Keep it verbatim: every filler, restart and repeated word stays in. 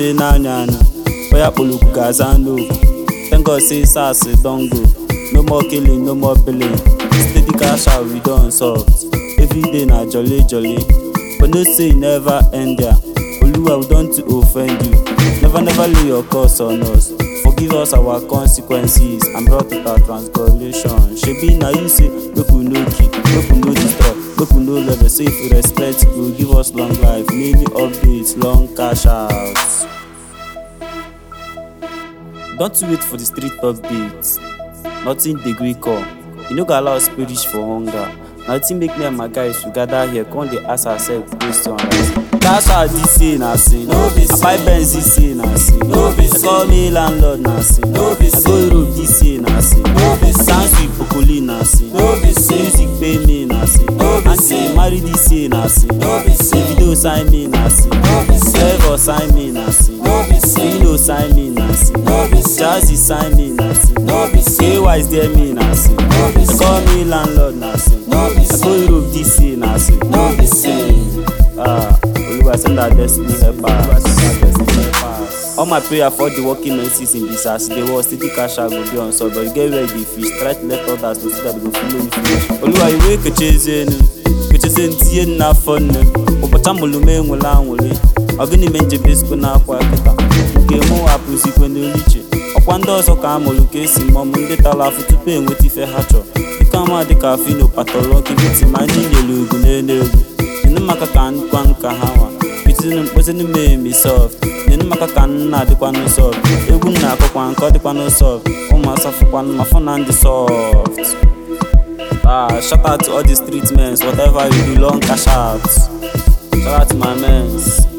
Ine nanyana, oya poluku gazano. Thank God say SARS don't go. No more killing, no more billing. Steady cash out, we don't solve. Every day na jolly jolly. But no say never end there. Oluwa, we don't to offend you. Never never lay your curse on us. Forgive us our consequences and brought it our transgression. Shebi na you say make we no kill, make we no destroy, make we no level. Say if you respect, you will give us long life, many updates, long cash outs. Don't wait for the street updates. Nothing degree come. You no go allow us perish for hunger. Nothing make me and my guys to gather here. Come dey ask ourselves questions. Cash out this year na sin. No be sin. I buy Benz this year na sin. No be sin. I call me landlord na sin. No be sin. I go Europe this year na sin. No be sin. I dance with Pokoli na sin. No be sin. Music pay me na sin. No be sin. Auntie marry this year na sin. No be sin. Video sign me na sin. No be sin. Trevor sign me na sin. No be sin. Lino sign me na sin. No be sin. Jazzy sign me na sin. No be sin. K Y there me na sin. No be sin. I call me landlord na sin. No be sin. I go Europe this year na sin. No be sin. Ah. Oluwa send our destiny help us. All my prayer for the working menses in this house, they will steady cash out go be on so, but you get ready fish. Try to let others know so that they go follow you finish. Oluwa you wake a chasing, que chasing tea na fun. Opata mulume ngula ngule. Ogini menje bisco na kwa kita. Ke mo apusi kwende uliche. Okwando so ka moluke si mo munde tala futu pe nweti fe hacho. Dikama de cafe no patolo ki biti mani le lugu ne ne. Ninu maka kan kwan ka hawa. Bitinu bitinu me me soft. Ninu maka kan na de kwan soft. Egu na ko kwan ko de kwan soft. O ma safu kwan ma phone and soft. Ah, shout out to all the street men, whatever you do, long cash out. Shout out to my men.